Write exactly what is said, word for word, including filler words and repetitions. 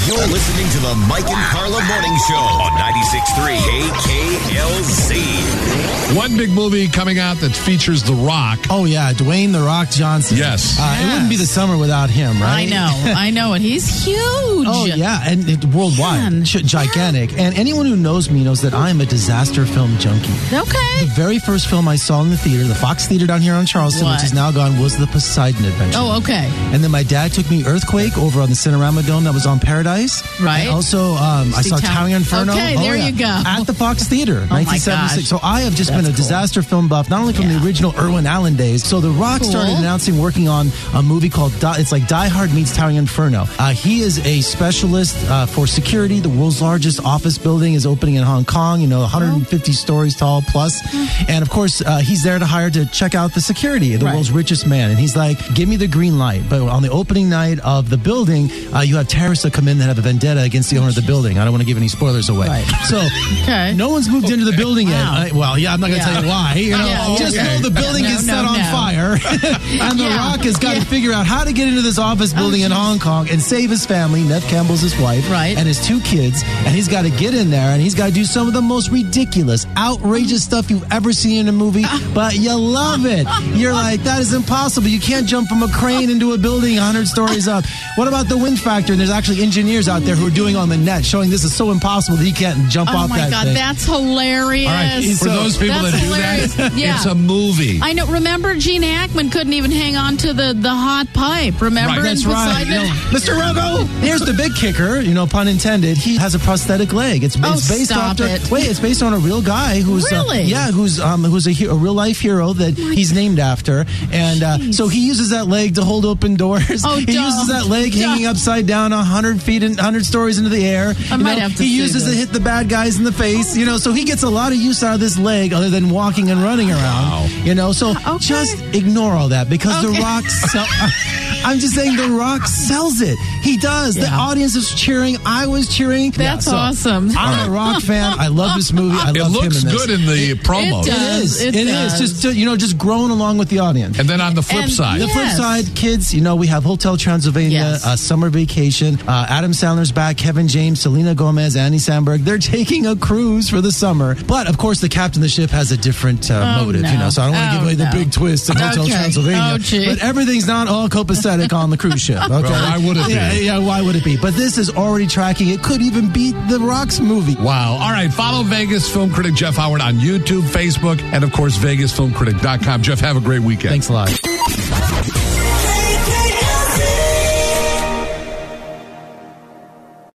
You're listening to the Mike and Carla Morning Show on ninety-six point three K K L Z. One big movie coming out that features The Rock. Oh, yeah. Dwayne The Rock Johnson. Yes. Uh, Yes. It wouldn't be the summer without him, right? I know. I know it. He's huge. Oh, yeah. And it, worldwide. Man. Ch- gigantic. And anyone who knows me knows that I am a disaster film junkie. Okay. The very first film I saw in the theater, the Fox Theater down here on Charleston, What? which is now gone, was The Poseidon Adventure. Oh, okay. And then my dad took me Earthquake over on the Cinerama Dome that was on Paradise. Right. And also, um, I See saw Town- Towering Inferno. Okay, Oh, there yeah. you go. At the Fox Theater, Oh, my nineteen seventy-six. gosh. So I have just That's been a cool. disaster film buff, not only from Yeah. the original Irwin Allen days. So The Rock Cool. started announcing working on a movie called, Die, it's like Die Hard meets Towering Inferno. Uh, he is a specialist uh, for security. The world's largest office building is opening in Hong Kong, you know, one hundred fifty stories tall plus. And of course, uh, he's there to hire to check out the security of the Right. world's richest man. And he's like, give me the green light. But on the opening night of the building, uh, you have terrorists that come in that have a vendetta against the owner of the building. I don't want to give any spoilers away. Right. So Okay. no one's moved into the building yet. Wow. I, well, yeah, I'm not going to Yeah. tell you why. You know, Yeah, just okay. know the building No, is no, set on no. fire. And The Yeah. Rock has got Yeah. to figure out how to get into this office building in geez. Hong Kong and save his family. Neve Campbell's his wife. Right. And his two kids. And he's got to get in there and he's got to do some of the most ridiculous, outrageous stuff you've ever seen in a movie. But you love it. You're like, that is impossible. You can't jump from a crane into a building one hundred stories up. What about the wind factor? And there's actually engineers out there who are doing on the net showing this is so impossible that he can't jump Oh, off my that God. thing. That's hilarious. All right, for So, those people that's that do hilarious. that, Yeah. it's a movie. I know. Remember, Gene Hackman couldn't even hang on to the, the hot pipe. Remember? Right, in That's right. Poseidon? You know, Mister Rogo. Here's the big kicker, you know, pun intended. He has a prosthetic leg. It's, Oh, it's based stop after. it. Wait, it's based on a real guy who's Really? uh, yeah, who's um who's a, he- a real life hero that he's named after, and uh, so he uses that leg to hold open doors. Oh, he duh. uses that leg Duh. hanging upside down, a hundred feet and hundred stories into the air. I You might know, have to He see uses this. it to hit the bad guys in the face. You know, so he gets a lot of use out of this leg, other than walking and running around. Wow. You know, so Okay. just ignore all that because Okay. The Rock. Sell- I'm just saying, The Rock sells it. He does. The Yeah. audience is cheering. I was cheering. That's Yeah, so awesome. I'm a Rock fan. I love this movie. I It love looks him in this. good in the promo. it It does. is. It It is. does. Just uh, you know, just growing along with the audience. And then on the flip And side, The flip Yes. side, kids, you know, we have Hotel Transylvania, Yes. uh, Summer Vacation, uh, Adam Sandler's back, Kevin James, Selena Gomez, Andy Samberg. They're taking a cruise for the summer. But, of course, the captain of the ship has a different uh, Oh, motive, no. you know, so I don't want to Oh, give away the no. big twist of Hotel Okay. Transylvania. Oh, gee. But everything's not all copacetic on the cruise ship, okay? Well, why would it be? Yeah, yeah, why would it be? But this is already tracking. It could even beat The Rock's movie. wow. All right, follow Vegas film critic Jeff Howard on YouTube, Facebook, and, of course, Vegas Film Critic dot com. Jeff, have a great weekend. Thanks a lot.